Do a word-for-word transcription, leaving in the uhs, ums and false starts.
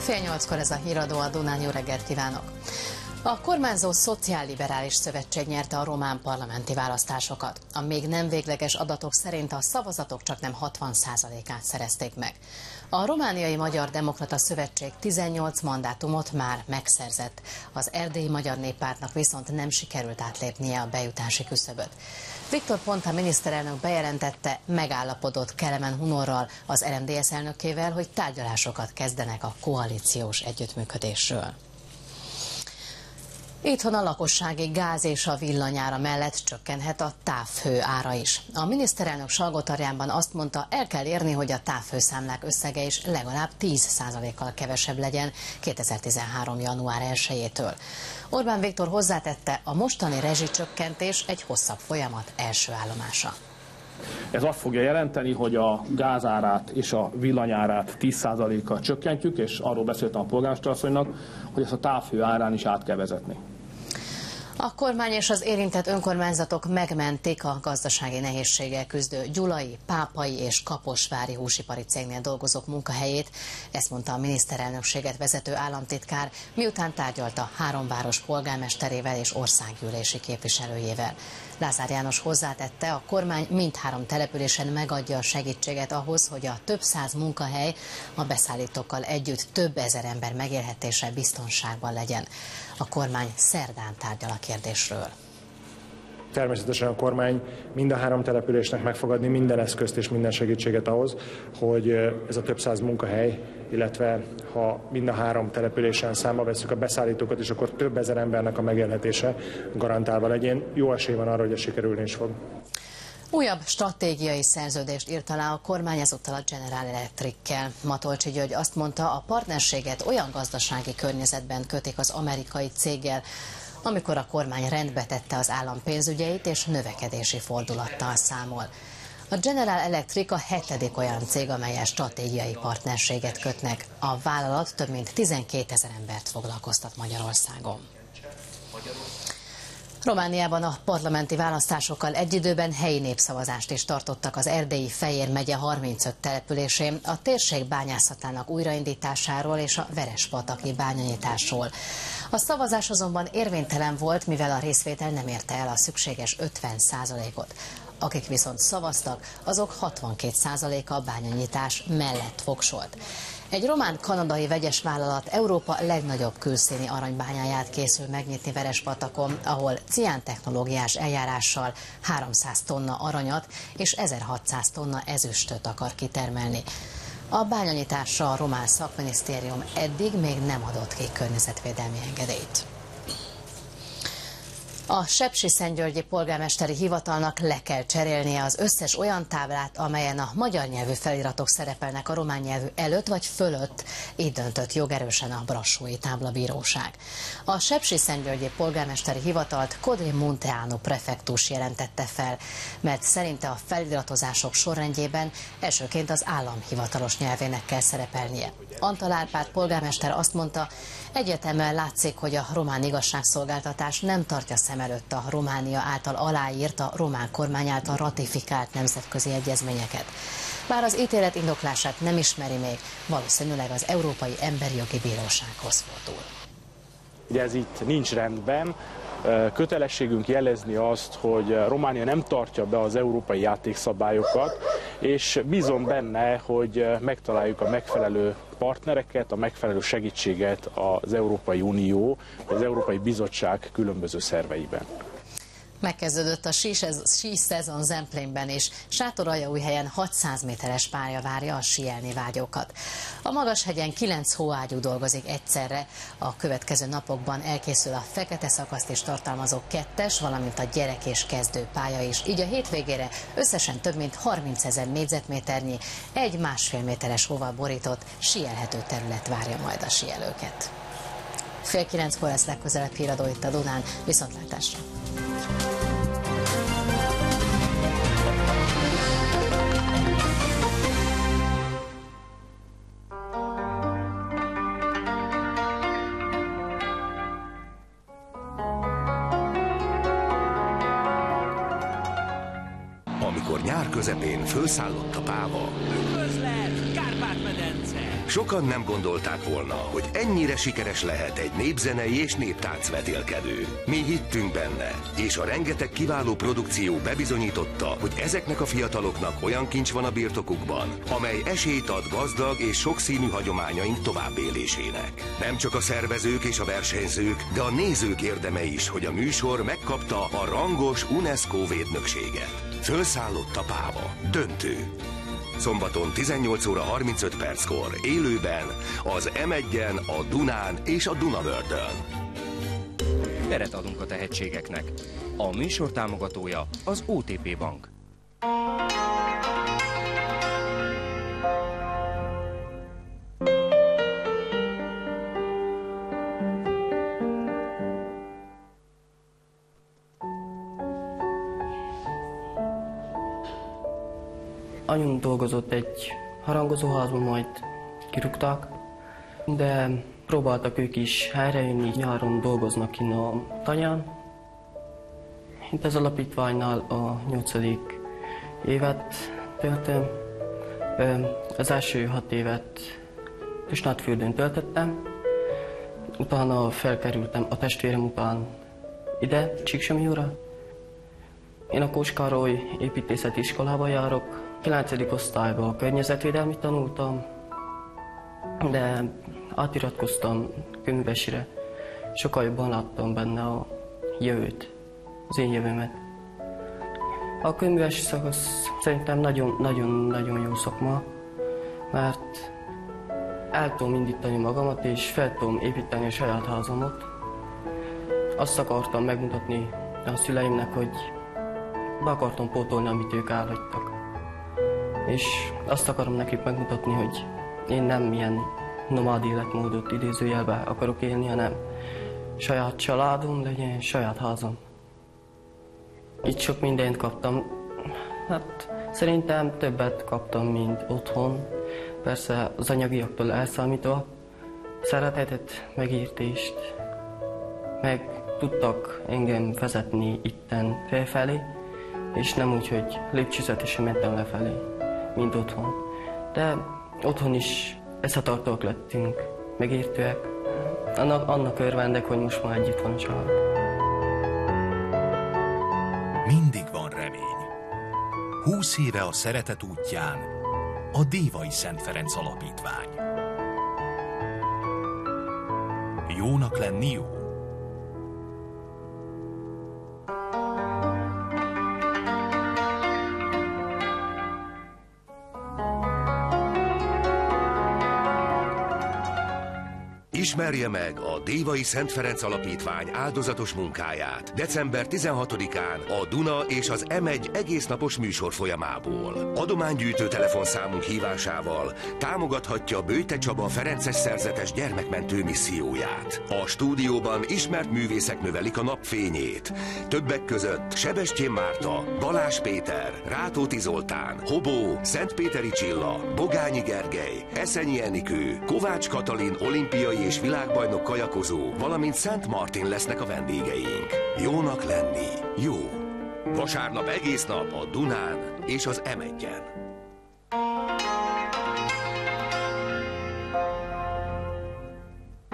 Fél nyolckor ez a híradó, a Dunán, jó reggelt kívánok! A kormányzó Szociálliberális Szövetség nyerte a román parlamenti választásokat. A még nem végleges adatok szerint a szavazatok csaknem hatvan százalékát szerezték meg. A Romániai Magyar Demokrata Szövetség tizennyolc mandátumot már megszerzett. Az Erdélyi Magyar Néppártnak viszont nem sikerült átlépnie a bejutási küszöböt. Viktor Ponta miniszterelnök bejelentette, megállapodott Kelemen Hunorral, az er em dé es elnökével, hogy tárgyalásokat kezdenek a koalíciós együttműködésről. Itthon a lakossági gáz és a villanyára mellett csökkenhet a távhő ára is. A miniszterelnök Salgótarjánban azt mondta, el kell érni, hogy a távhőszámlák összege is legalább tíz százalékkal kevesebb legyen kétezer-tizenhárom. január elsejétől. Orbán Viktor hozzátette, a mostani rezsicsökkentés egy hosszabb folyamat első állomása. Ez azt fogja jelenteni, hogy a gázárát és a villanyárát tíz százalékkal csökkentjük, és arról beszéltem a polgármesterasszonynak, hogy ezt a távhő árán is át kell vezetni. A kormány és az érintett önkormányzatok megmentik a gazdasági nehézséggel küzdő gyulai, pápai és kaposvári húsipari cégnél dolgozók munkahelyét, ezt mondta a miniszterelnökséget vezető államtitkár, miután tárgyalta három város polgármesterével és országgyűlési képviselőjével. Lázár János hozzátette, a kormány mindhárom településen megadja a segítséget ahhoz, hogy a több száz munkahely a beszállítókkal együtt több ezer ember megélhetése biztonságban legyen. A kormány szerdán tárgyal a kérdésről. Természetesen a kormány mind a három településnek megfogadni minden eszközt és minden segítséget ahhoz, hogy ez a több száz munkahely, illetve ha mind a három településen számba vesszük a beszállítókat, és akkor több ezer embernek a megélhetése garantálva legyen. Jó esély van arra, hogy ez sikerülni is fog. Újabb stratégiai szerződést írt alá a kormány ezúttal a General Electric-kel. Matolcsy György azt mondta, a partnerséget olyan gazdasági környezetben kötik az amerikai céggel, amikor a kormány rendbe tette az állam pénzügyeit és növekedési fordulattal számol. A General Electric a hetedik olyan cég, amellyel stratégiai partnerséget kötnek. A vállalat több mint tizenkétezer embert foglalkoztat Magyarországon. Romániában a parlamenti választásokkal egy időben helyi népszavazást is tartottak az Erdélyi Fejér megye harmincöt településén a térség bányászatának újraindításáról és a Verespataki bányanyitásról. A szavazás azonban érvénytelen volt, mivel a részvétel nem érte el a szükséges ötven százalékot. Akik viszont szavaztak, azok hatvankét százaléka a bányanyitás mellett voksolt. Egy román-kanadai vegyes vállalat Európa legnagyobb külszíni aranybányáját készül megnyitni Verespatakon, ahol ciántechnológiás eljárással háromszáz tonna aranyat és ezerhatszáz tonna ezüstöt akar kitermelni. A bányanyitásra a román szakminisztérium eddig még nem adott ki környezetvédelmi engedélyt. A sepsiszentgyörgyi polgármesteri hivatalnak le kell cserélnie az összes olyan táblát, amelyen a magyar nyelvű feliratok szerepelnek a román nyelvű előtt vagy fölött, így döntött jogerősen a brassói táblabíróság. A sepsiszentgyörgyi polgármesteri hivatalt Codri Munteanu prefektus jelentette fel, mert szerinte a feliratozások sorrendjében elsőként az állam hivatalos nyelvének kell szerepelnie. Antal Árpád polgármester azt mondta, egyértelműen látszik, hogy a román igazságszolgáltatás nem tartja szem előtt a Románia által aláírt, a román kormány által ratifikált nemzetközi egyezményeket. Bár az ítélet indoklását nem ismeri még, valószínűleg az Európai Emberi Jogi Bírósághoz fordul. Ugye ez itt nincs rendben. Kötelességünk jelezni azt, hogy Románia nem tartja be az európai játékszabályokat, és bízom benne, hogy megtaláljuk a megfelelő partnereket, a megfelelő segítséget az Európai Unió, az Európai Bizottság különböző szerveiben. Megkezdődött a sí szezon Zemplénben is. Sátoraljaújhelyen hatszáz méteres pálya várja a síelni vágyókat. A Magashegyen kilenc hóágyú dolgozik egyszerre. A következő napokban elkészül a fekete szakaszt is tartalmazó kettes, valamint a gyerek és kezdő pálya is. Így a hétvégére összesen több mint harmincezer négyzetméternyi, egy másfél méteres hóval borított síelhető terület várja majd a síelőket. Fél kilenckor lesz legközelebb híradó itt a Dunán. Viszontlátásra! Amikor nyár közepén fölszállott a páva. Üdvözlet, Kárpát-medence! Sokan nem gondolták volna, hogy ennyire sikeres lehet egy népzenei és néptánc vetélkedő. Mi hittünk benne, és a rengeteg kiváló produkció bebizonyította, hogy ezeknek a fiataloknak olyan kincs van a birtokukban, amely esélyt ad gazdag és sokszínű hagyományaink továbbélésének. Nem csak a szervezők és a versenyzők, de a nézők érdeme is, hogy a műsor megkapta a rangos UNESCO védnökséget. Fölszállott a páva. Döntő. Szombaton tizennyolc óra harmincöt perckor élőben az em egyen, a Dunán és a Dunavördön. Teret adunk a tehetségeknek. A műsor támogatója az o té pé Bank. Anyum dolgozott egy harangozóházban, majd kirúgtak, de próbáltak ők is helyrejönni, nyáron dolgoznak kint a tanyán. Itt az alapítványnál a nyolcadik évet töltöm. Az első hat évet Kisnárdfürdőn töltöttem, utána felkerültem a testvérem után ide, Csíksomlyóra. Én a Kós Károly építészeti iskolába járok. kilencedik osztályban a környezetvédelmit tanultam, de átiratkoztam könyvesire. Sokkal jobban láttam benne a jövőt, az én jövőmet. A könyves szakasz szerintem nagyon-nagyon jó szakma, mert el tudom indítani magamat, és fel tudom építeni a saját házamat. Azt akartam megmutatni a szüleimnek, hogy be akartam pótolni, amit ők elhagytak. És azt akarom nekik megmutatni, hogy én nem ilyen nomád életmódot idézőjelbe akarok élni, hanem saját családom legyen, saját házam. Itt sok mindent kaptam. Hát szerintem többet kaptam, mint otthon. Persze az anyagiaktól elszámítva. Szeretetet, megértést, meg tudtak engem vezetni itten felfelé, és nem úgy, hogy lépcsőzetesen mentem lefelé, mint otthon. De otthon is összetartók lettünk, megértőek. Annak, annak örvendek, hogy most már együtt van a család. Mindig van remény. Húsz éve a szeretet útján a Dévai Szent Ferenc Alapítvány. Jónak lenni jó. Ismerje meg a Dévai Szent Ferenc Alapítvány áldozatos munkáját december tizenhatodikán a Duna és az em egy egésznapos műsor folyamából. Adománygyűjtő telefonszámunk hívásával támogathatja Böjte Csaba ferences szerzetes gyermekmentő misszióját. A stúdióban ismert művészek növelik a napfényét. Többek között Sebestyén Márta, Balázs Péter, Rátóti Zoltán, Hobó, Szentpéteri Csilla, Bogányi Gergely, Eszenyi Enikő, Kovács Katalin olimpiai és világbajnok kajakozó, valamint Szent Martin lesznek a vendégeink. Jónak lenni jó. Vasárnap egész nap a Dunán és az em egyen.